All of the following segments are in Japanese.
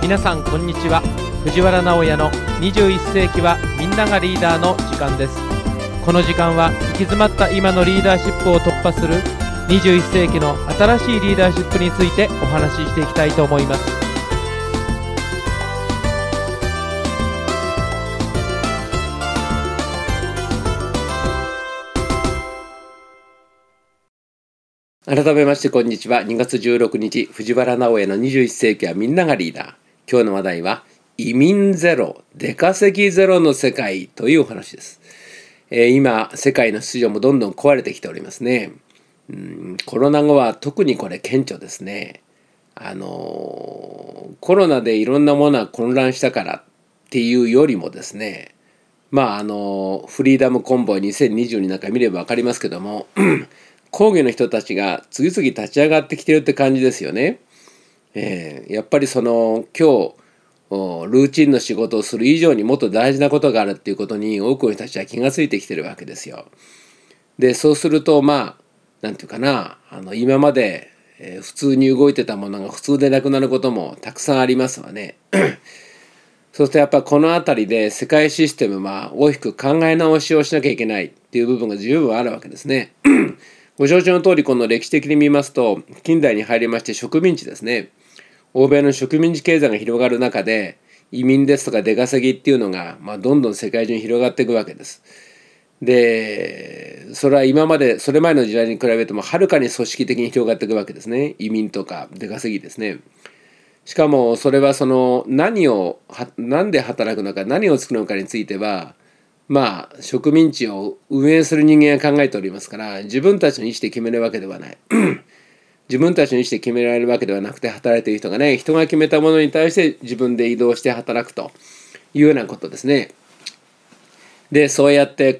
皆さんこんにちは。藤原直哉の21世紀はみんながリーダーの時間です。この時間は行き詰まった今のリーダーシップを突破する21世紀の新しいリーダーシップについてお話ししていきたいと思います。 改めましてこんにちは。2月16日藤原直哉の21世紀はみんながリーダー。今日の話題は移民ゼロ、出稼ぎゼロの世界というお話です。今世界の秩序もどんどん壊れてきておりますね。コロナ後は特にこれ顕著ですね。コロナでいろんなものが混乱したからっていうよりもですね、フリーダムコンボイ2022なんか見れば分かりますけども抗議の人たちが次々立ち上がってきてるって感じですよね。やっぱりその今日ルーチンの仕事をする以上にもっと大事なことがあるっていうことに多くの人たちは気がついてきてるわけですよ。でそうするとなんていうかな、今まで普通に動いてたものが普通でなくなることもたくさんありますわね。そうするとやっぱこの辺りで世界システムは大きく考え直しをしなきゃいけないっていう部分が十分あるわけですね。ご承知の通りこの歴史的に見ますと近代に入りまして植民地ですね。欧米の植民地経済が広がる中で移民ですとか出稼ぎっていうのがどんどん世界中に広がっていくわけです。でそれは今までそれ前の時代に比べてもはるかに組織的に広がっていくわけですね。移民とか出稼ぎですね。しかもそれはそのなんで働くのか何を作るのかについては植民地を運営する人間が考えておりますから自分たちの意思で決めるわけではない自分たちの意思で決められるわけではなくて働いている人がね、人が決めたものに対して自分で移動して働くというようなことですね。でそうやって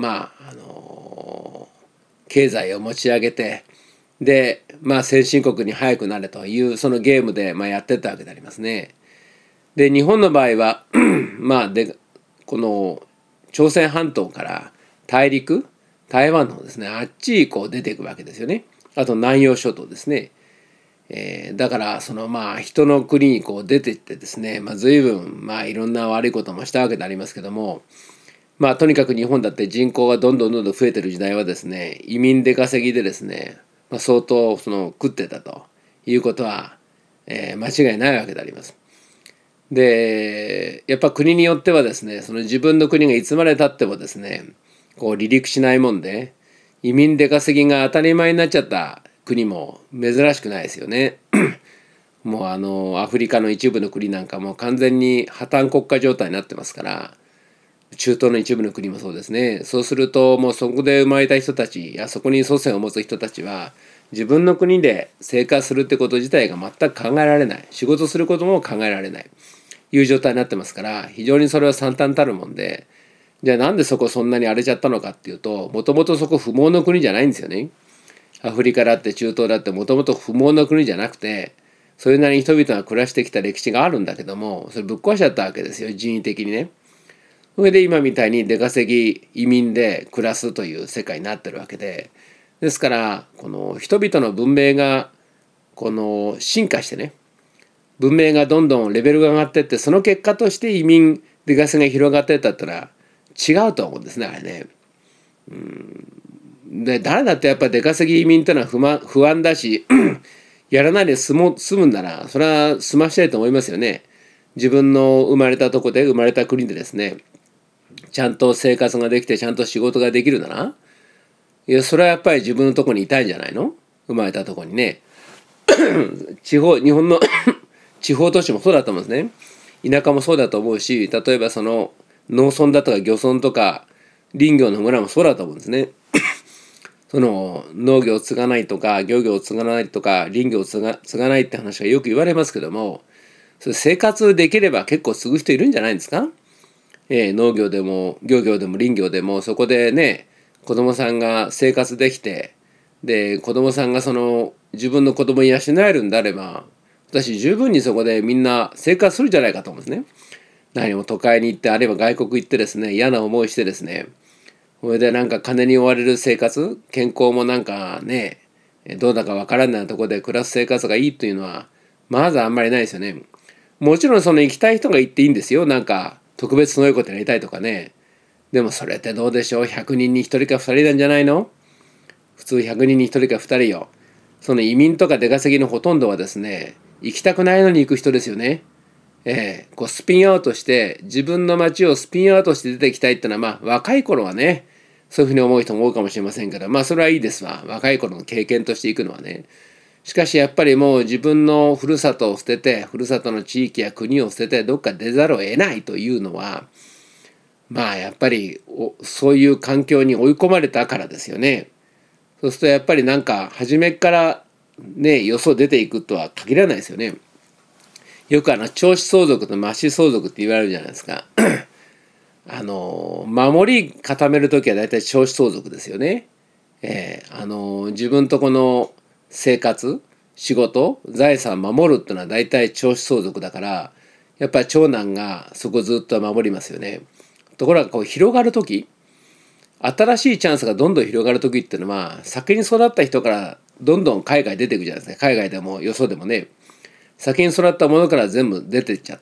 経済を持ち上げてで先進国に早くなれというそのゲームでやってったわけでありますね。で日本の場合はこの朝鮮半島から大陸台湾のですねあっち出ていくわけですよね。あと南洋諸島ですね。だからその人の国に出ていってですね随分いろんな悪いこともしたわけでありますけどもとにかく日本だって人口がどんどん増えてる時代はですね移民出稼ぎでですね相当食ってたということは、間違いないわけであります。でやっぱ国によってはですねその自分の国がいつまでたってもですね離陸しないもんで移民出稼ぎが当たり前になっちゃった国も珍しくないですよね。もうアフリカの一部の国なんかも完全に破綻国家状態になってますから中東の一部の国もそうですね。そうするともうそこで生まれた人たちやそこに祖先を持つ人たちは自分の国で生活するってこと自体が全く考えられない、仕事することも考えられないいう状態になってますから非常にそれは惨憺たるもんで、じゃあなんでそこそんなに荒れちゃったのかっていうともともとそこ不毛の国じゃないんですよね。アフリカだって中東だってもともと不毛の国じゃなくてそれなりに人々が暮らしてきた歴史があるんだけどもそれぶっ壊しちゃったわけですよ、人為的にね。それで今みたいに出稼ぎ移民で暮らすという世界になってるわけで、ですからこの人々の文明が進化してね文明がどんどんレベルが上がっていってその結果として移民出稼ぎが広がっていったってのは違うと思うんですねあれね。で誰だってやっぱ出稼ぎ移民ってのは不安だしやらないで済むんならそれは済ましたいと思いますよね。自分の生まれたとこで生まれた国でですねちゃんと生活ができてちゃんと仕事ができるならそれはやっぱり自分のとこにいたいんじゃないの、生まれたとこにね。日本の地方都市もそうだと思うんですね。田舎もそうだと思うし例えばその農村だとか漁村とか林業の村もそうだと思うんですね。その農業を継がないとか漁業を継がないとか林業を継がないって話がよく言われますけどもそれ生活できれば結構継ぐ人いるんじゃないんですか。農業でも漁業でも林業でもそこでね子供さんが生活できてで子供さんがその自分の子供に養えるんであれば私十分にそこでみんな生活するんじゃないかと思うんですね。何も都会に行ってあるいは外国行ってですね嫌な思いしてですねそれで金に追われる生活健康もどうだかわからないところで暮らす生活がいいというのはまずあんまりないですよね。 もちろんその行きたい人が行っていいんですよ。なんか特別すごいことやりたいとかね。でもそれってどうでしょう。100人に1人か2人なんじゃないの？普通100人に1人か2人よ。その移民とか出稼ぎのほとんどはですね、行きたくないのに行く人ですよね。こうスピンアウトして自分の街をスピンアウトして出ていきたいってのは、まあ若い頃はねそういうふうに思う人も多いかもしれませんけど、まあそれはいいですわ。若い頃の経験としていくのはね。しかしやっぱりもう自分のふるさとを捨てて、ふるさとの地域や国を捨ててどっか出ざるを得ないというのは、まあやっぱりそういう環境に追い込まれたからですよね。そうするとやっぱりなんか初めからねよそ出ていくとは限らないですよね。よく長子相続と末子相続って言われるじゃないですか。守り固めるときは大体長子相続ですよね。自分とこの生活、仕事、財産を守るっていうのは大体長子相続だから、やっぱり長男がそこずっと守りますよね。ところがこう広がるとき、新しいチャンスがどんどん広がるときっていうのは、先に育った人からどんどん海外出ていくじゃないですか。海外でもよそでもね。先に育ったものから全部出てっちゃって、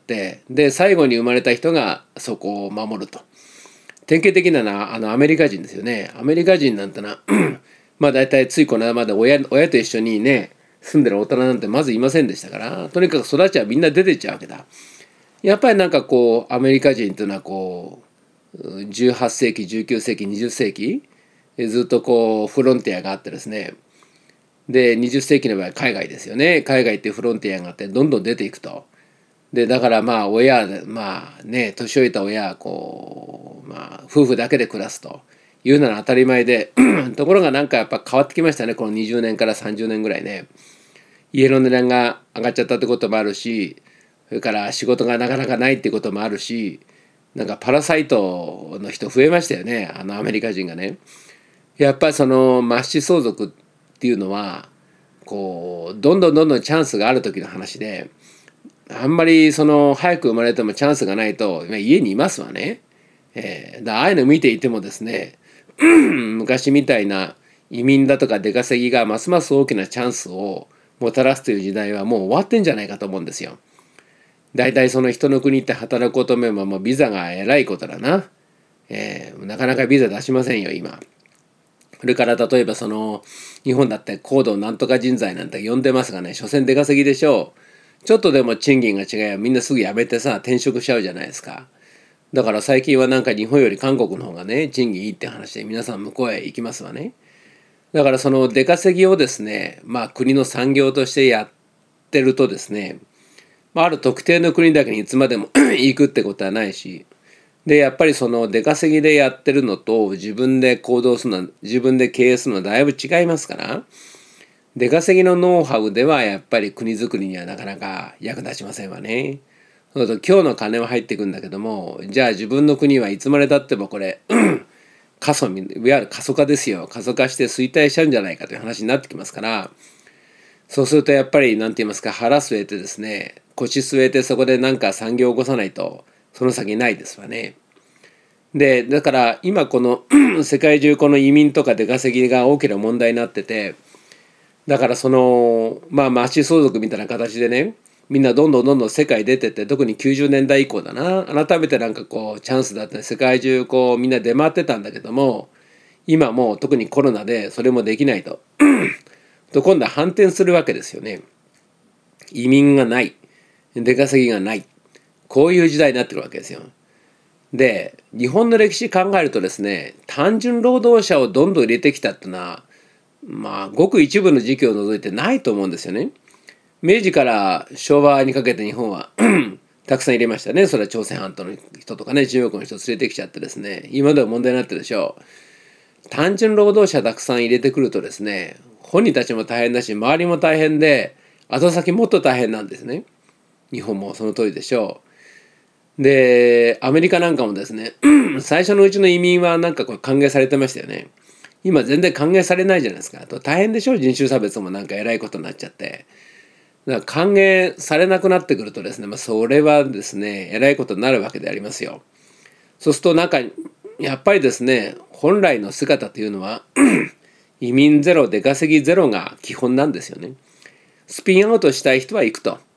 で最後に生まれた人がそこを守ると。典型的なのはアメリカ人ですよね。アメリカ人なんてまあ大体ついこの間まで親と一緒にね住んでる大人なんてまずいませんでしたから、とにかく育ちはみんな出てっちゃうわけだ。やっぱりなんかこうアメリカ人というのはこう18世紀19世紀20世紀ずっとこうフロンティアがあってですね、で20世紀の場合海外ですよね。海外っていうフロンティアがあってどんどん出ていくと。でだからまあまあね年老いた親はこうまあ夫婦だけで暮らすというのは当たり前でところがなんかやっぱ変わってきましたね。この20年から30年ぐらいね。家の値段が上がっちゃったってこともあるし、それから仕事がなかなかないってこともあるし、なんかパラサイトの人増えましたよね。アメリカ人がね。やっぱりその末子相続っていうのはこうどんどんチャンスがある時の話で、あんまりその早く生まれてもチャンスがないと家にいますわね。ああいうの見ていてもですね昔みたいな移民だとか出稼ぎがますます大きなチャンスをもたらすという時代はもう終わってんじゃないかと思うんですよ。だいたいその人の国って働こうと思えばもうビザがえらいことだな。なかなかビザ出しませんよ今。それから例えばその日本だって高度なんとか人材なんて呼んでますがね、所詮出稼ぎでしょう。ちょっとでも賃金が違えばみんなすぐ辞めてさ転職しちゃうじゃないですか。だから最近はなんか日本より韓国の方がね賃金いいって話で皆さん向こうへ行きますわね。だからその出稼ぎをですねまあ国の産業としてやってるとですね、ある特定の国だけにいつまでも行くってことはないし、でやっぱりその出稼ぎでやってるのと自分で行動するの自分で経営するのはだいぶ違いますから、出稼ぎのノウハウではやっぱり国づくりにはなかなか役立ちませんわね。そうすると今日の金は入ってくんだけども、じゃあ自分の国はいつまでたってもこれ過疎、いわゆる過疎化ですよ。過疎化して衰退しちゃうんじゃないかという話になってきますから、そうするとやっぱり何て言いますか、腹据えてですね腰据えてそこでなんか産業を起こさないとその先ないですわね。でだから今この世界中この移民とか出稼ぎが大きな問題になってて、だからその末子相続みたいな形でねみんなどんどん世界出てって、特に90年代以降だな、改めてなんかこうチャンスだって世界中こうみんな出回ってたんだけども、今もう特にコロナでそれもできないとと今度は反転するわけですよね。移民がない、出稼ぎがない、こういう時代になってるわけですよ。で日本の歴史考えるとですね、単純労働者をどんどん入れてきたってのはごく一部の時期を除いてないと思うんですよね。明治から昭和にかけて日本はたくさん入れましたね。それは朝鮮半島の人とかね、中国の人連れてきちゃってですね、今では問題になってるでしょう。単純労働者たくさん入れてくるとですね、本人たちも大変だし周りも大変で、後先もっと大変なんですね。日本もその通りでしょう。でアメリカなんかもですね最初のうちの移民はなんかこれ歓迎されてましたよね。今全然歓迎されないじゃないですか。あと大変でしょ、人種差別もなんかえらいことになっちゃって、だから歓迎されなくなってくるとですね、それはですねえらいことになるわけでありますよ。そうするとなんかやっぱりですね本来の姿というのは移民ゼロ出稼ぎゼロが基本なんですよね。スピンアウトしたい人は行くと、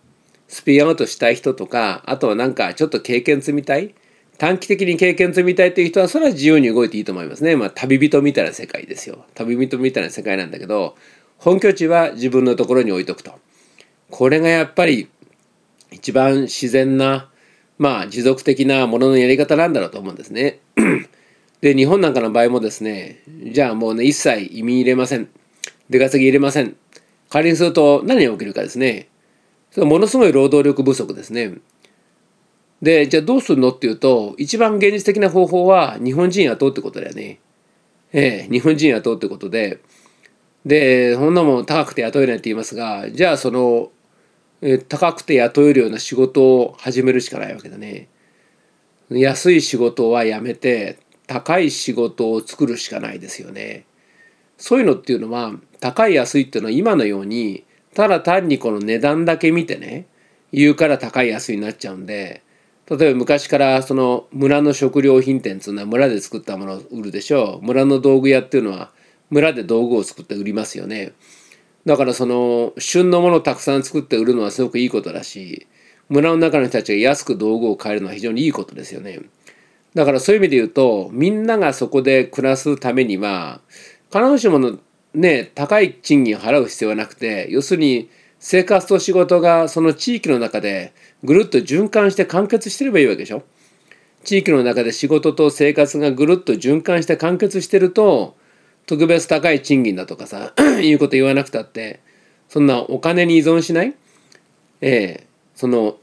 スピンアウトしたい人とか、あとはなんかちょっと経験積みたい、短期的に経験積みたいという人はそれは自由に動いていいと思いますね。旅人みたいな世界ですよ。旅人みたいな世界なんだけど、本拠地は自分のところに置いとくと。これがやっぱり一番自然な、持続的なもののやり方なんだろうと思うんですね。で、日本なんかの場合もですね、じゃあもうね、一切移民入れません。出稼ぎ入れません。仮にすると何が起きるかですね。それはものすごい労働力不足ですね。で、じゃあどうするのっていうと、一番現実的な方法は日本人雇うってことだよね。日本人雇うってことで、そんなもん高くて雇えないって言いますが、じゃあ高くて雇えるような仕事を始めるしかないわけだね。安い仕事はやめて、高い仕事を作るしかないですよね。そういうのっていうのは、高い安いっていうのは今のように、ただ単にこの値段だけ見てね、言うから高い安いになっちゃうんで、例えば昔からその村の食料品店っていうのは村で作ったものを売るでしょう。村の道具屋っていうのは村で道具を作って売りますよね。だからその旬のものをたくさん作って売るのはすごくいいことだし、村の中の人たちが安く道具を買えるのは非常にいいことですよね。だからそういう意味で言うと、みんながそこで暮らすためには必ずしものね、高い賃金を払う必要はなくて、要するに生活と仕事がその地域の中でぐるっと循環して完結してればいいわけでしょ。地域の中で仕事と生活がぐるっと循環して完結してると、特別高い賃金だとかさいうこと言わなくたってそんなお金に依存しない、その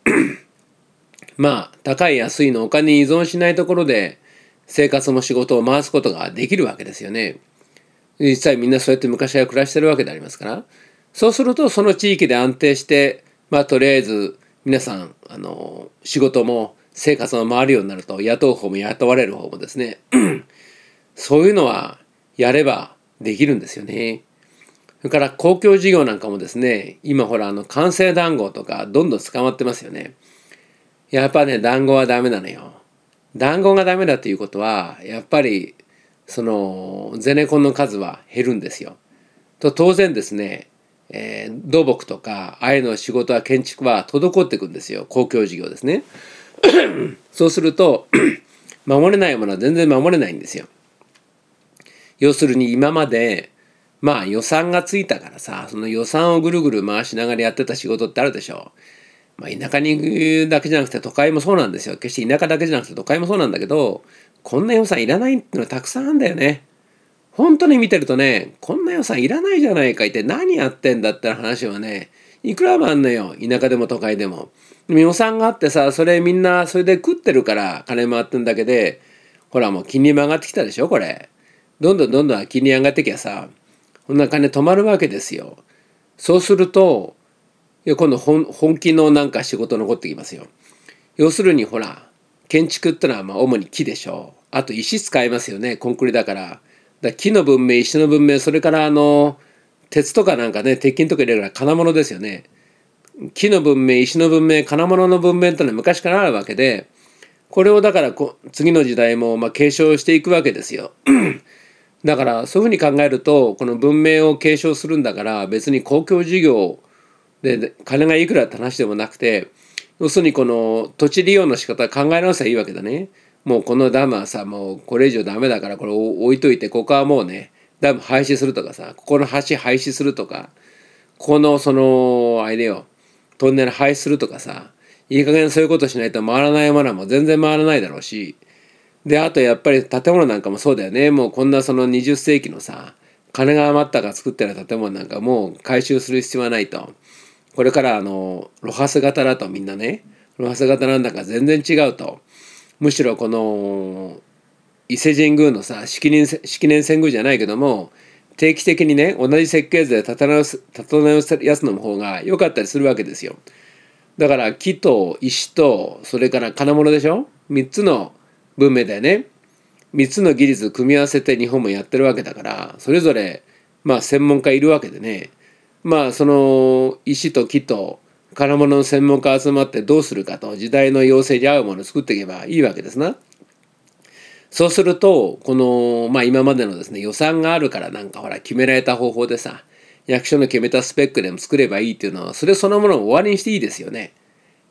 高い安いのお金に依存しないところで生活も仕事を回すことができるわけですよね。実際みんなそうやって昔は暮らしてるわけでありますから、そうするとその地域で安定してとりあえず皆さん仕事も生活も回るようになると、雇う方も雇われる方もですねそういうのはやればできるんですよね。それから公共事業なんかもですね、今ほら官製談合とかどんどん捕まってますよね。やっぱね、談合はダメなのよ。談合がダメだということはやっぱりそのゼネコンの数は減るんですよ。と当然ですね、土木とかああいうの仕事は建築は滞っていくんですよ。公共事業ですね。そうすると守れないものは全然守れないんですよ。要するに今まで予算がついたからさ、その予算をぐるぐる回しながらやってた仕事ってあるでしょ。田舎に行くだけじゃなくて都会もそうなんですよ。決して田舎だけじゃなくて都会もそうなんだけど、こんな予算いらないってのはたくさんあるんだよね。本当に見てるとね、こんな予算いらないじゃないか、って何やってんだって話はね、いくらもあんのよ。田舎でも都会でも。でも予算があってさ、それみんなそれで食ってるから金回ってんだけで、ほらもう金利も上がってきたでしょ、これ。どんどん金利上がってきゃさ、こんな金止まるわけですよ。そうすると、今度本気のなんか仕事残ってきますよ。要するにほら、建築ってのは主に木でしょ。あと石使いますよね、コンクリだから。木の文明、石の文明、それから鉄とかなんかね、鉄筋とか入れるから金物ですよね。木の文明、石の文明、金物の文明ってのは昔からあるわけで、これをだから次の時代も継承していくわけですよ。だからそういうふうに考えると、この文明を継承するんだから別に公共事業で金がいくらって話でもなくて、要するにこの土地利用の仕方考え直せばいいわけだね。もうこのダムはさ、もうこれ以上ダメだからこれを置いといて、ここはもうね、ダム廃止するとかさ、ここの橋廃止するとか、このあれよ、トンネル廃止するとかさ、いい加減そういうことしないと回らないものはもう全然回らないだろうし、で、あとやっぱり建物なんかもそうだよね。もうこんなその20世紀のさ、金が余ったから作ってる建物なんかもう回収する必要はないと。これからロハス型だとみんなね、ロハス型なんだか全然違うと。むしろこの伊勢神宮のさ、式年遷宮じゃないけども、定期的にね、同じ設計図で建て直すやつの方が良かったりするわけですよ。だから木と石とそれから金物でしょ。3つの文明だよね。3つの技術組み合わせて日本もやってるわけだから、それぞれ専門家いるわけでね、その石と木と金物の専門家集まってどうするかと、時代の要請に合うものを作っていけばいいわけですな。そうするとこの今までのですね、予算があるからなんかほら決められた方法でさ、役所の決めたスペックでも作ればいいっていうのは、それそのものを終わりにしていいですよね。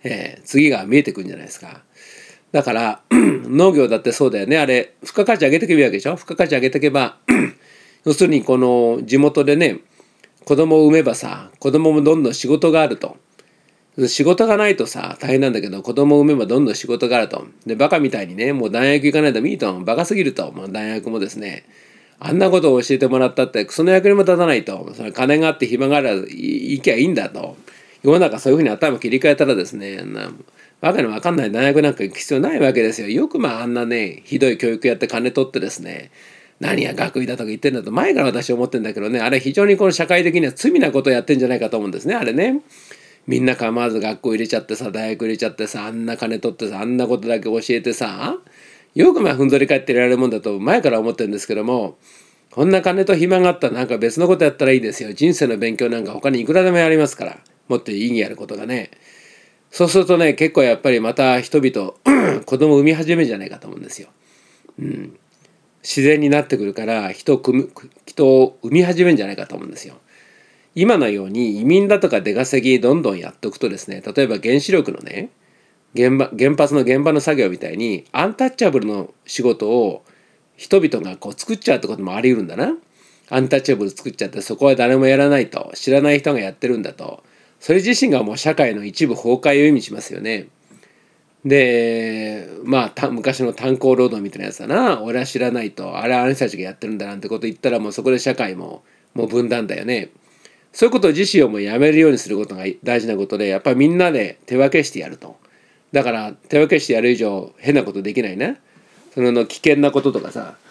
次が見えてくるんじゃないですか。だから農業だってそうだよね。あれ付加価値上げていけばいいわけでしょ。付加価値上げていけば要するにこの地元でね、子供を産めばさ、子供もどんどん仕事があると。仕事がないとさ大変なんだけど、子供を産めばどんどん仕事があると。でバカみたいにね、もう大学行かないといいと、バカすぎると。もう大学もですね、あんなことを教えてもらったってその役にも立たないと。それ金があって暇がある行きゃいいんだと。世の中そういうふうに頭切り替えたらですね、バカに分かんない大学なんか行く必要ないわけですよ。よくあんなねひどい教育やって金取ってですね、何や学位だとか言ってんだと前から私思ってんだけどね、あれ非常にこの社会的には罪なことをやってんじゃないかと思うんですね、あれね。みんな構わず学校入れちゃってさ、大学入れちゃってさ、あんな金取ってさ、あんなことだけ教えてさ、よくふんぞり返っていられるもんだと前から思ってるんですけども、こんな金と暇があったらなんか別のことやったらいいですよ。人生の勉強なんか他にいくらでもやりますから、もっと意義あることがね。そうするとね、結構やっぱりまた人々子供を産み始めるんじゃないかと思うんですよ。自然になってくるから人を産み始めるんじゃないかと思うんですよ。今のように移民だとか出稼ぎどんどんやっておくとですね、例えば原子力のね、原発の現場の作業みたいにアンタッチャブルの仕事を人々がこう作っちゃうってこともあり得るんだな。アンタッチャブル作っちゃって、そこは誰もやらないと、知らない人がやってるんだと、それ自身がもう社会の一部崩壊を意味しますよね。で昔の炭鉱労働みたいなやつだな、俺は知らないと、あれはあの人たちがやってるんだなんてこと言ったら、もうそこで社会もう分断だよね。そういうことを自身をもうやめるようにすることが大事なことで、やっぱりみんなで手分けしてやると。だから手分けしてやる以上変なことできないね。その危険なこととかさ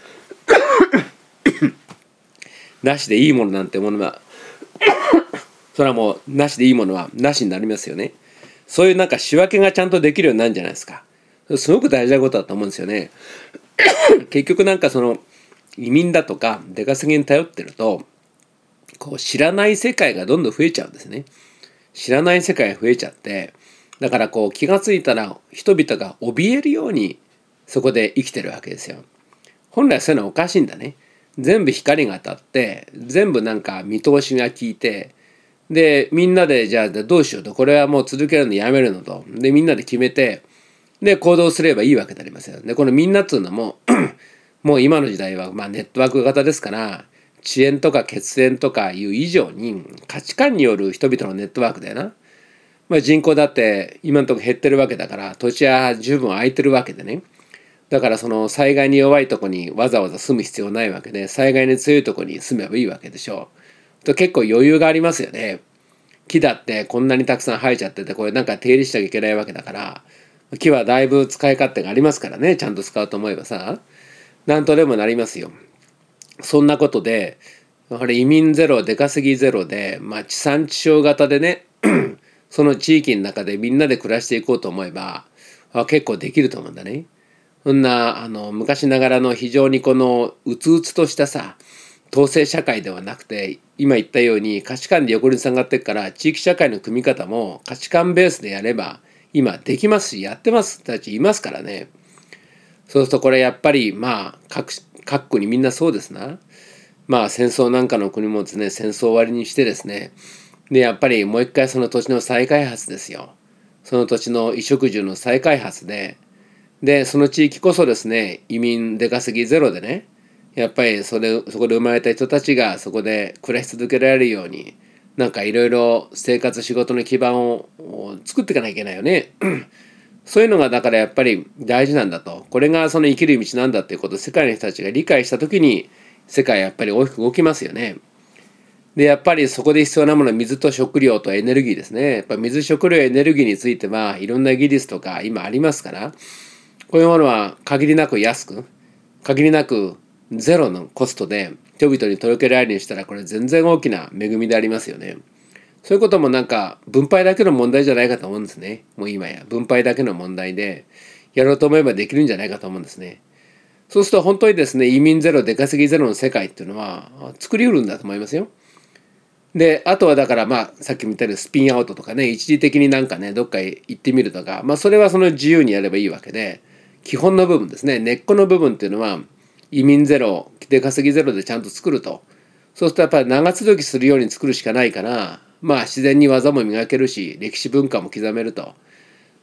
なしでいいものなんてものはそれはもうなしでいいものはなしになりますよね。そういうなんか仕分けがちゃんとできるようになるんじゃないですか。すごく大事なことだと思うんですよね。結局なんかその移民だとか出稼ぎに頼ってると、こう知らない世界がどんどん増えちゃうんですね。知らない世界が増えちゃって、だからこう気がついたら人々が怯えるようにそこで生きてるわけですよ。本来そういうのはおかしいんだね。全部光が当たって全部なんか見通しが効いて、でみんなでじゃあどうしようと、これはもう続けるのやめるのと、でみんなで決めて、で行動すればいいわけでありますよ。でこのみんなっつうのももう今の時代はネットワーク型ですから、遅延とか血縁とかいう以上に価値観による人々のネットワークだよな。人口だって今のところ減ってるわけだから、土地は十分空いてるわけでね。だからその災害に弱いとこにわざわざ住む必要ないわけで、災害に強いとこに住めばいいわけでしょう。と結構余裕がありますよね。木だってこんなにたくさん生えちゃってて、これなんか手入れしちゃいけないわけだから、木はだいぶ使い勝手がありますからね、ちゃんと使うと思えばさ、なんとでもなりますよ。そんなことで、移民ゼロ出稼ぎゼロで、地産地消型でねその地域の中でみんなで暮らしていこうと思えば結構できると思うんだね。そんな昔ながらの非常にこのうつうつとしたさ統制社会ではなくて、今言ったように価値観で横につながっていくから、地域社会の組み方も価値観ベースでやれば今できますし、やってます人たちいますからね。そうするとこれやっぱり各国みんなそうですな。戦争なんかの国もですね、戦争終わりにしてですね、でやっぱりもう一回その土地の再開発ですよ。その土地の衣食住の再開発で、その地域こそですね、移民出稼ぎゼロでね、やっぱりそこで生まれた人たちがそこで暮らし続けられるように、なんかいろいろ生活仕事の基盤を作っていかなきゃいけないよね。そういうのがだからやっぱり大事なんだと、これがその生きる道なんだっていうことを世界の人たちが理解したときに、世界はやっぱり大きく動きますよね。でやっぱりそこで必要なものは水と食料とエネルギーですね。やっぱ水食料エネルギーについてはいろんな技術とか今ありますから、こういうものは限りなく安く、限りなくゼロのコストで人々に届けられるようにしたら、これ全然大きな恵みでありますよね。そういうこともなんか分配だけの問題じゃないかと思うんですね。もう今や分配だけの問題でやろうと思えばできるんじゃないかと思うんですね。そうすると本当にですね、移民ゼロ出稼ぎゼロの世界っていうのは作りうるんだと思いますよ。であとはだからさっきも言ったようにスピンアウトとかね、一時的になんかねどっかへ行ってみるとか、それはその自由にやればいいわけで、基本の部分ですね、根っこの部分っていうのは移民ゼロ出稼ぎゼロでちゃんと作ると。そうするとやっぱり長続きするように作るしかないから、自然に技も磨けるし歴史文化も刻めると。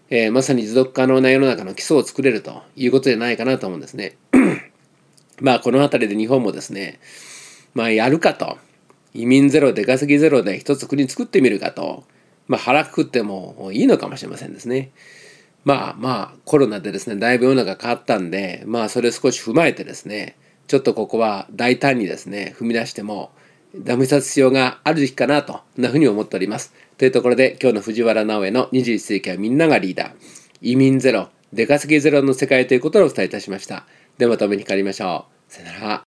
まさに持続可能な世の中の基礎を作れるということじゃないかなと思うんですね。この辺りで日本もですね、やるかと、移民ゼロ出稼ぎゼロで一つ国作ってみるかと、腹くくってもいいのかもしれませんですね。コロナでですね、だいぶ世の中変わったんで、それを少し踏まえてですね、ちょっとここは大胆にですね、踏み出しても試す必要がある時期かなと、そんなふうに思っております。というところで、今日の藤原直江の21世紀はみんながリーダー、移民ゼロ出稼ぎゼロの世界ということをお伝えいたしました。ではまたお目にかかりましょう。さよなら。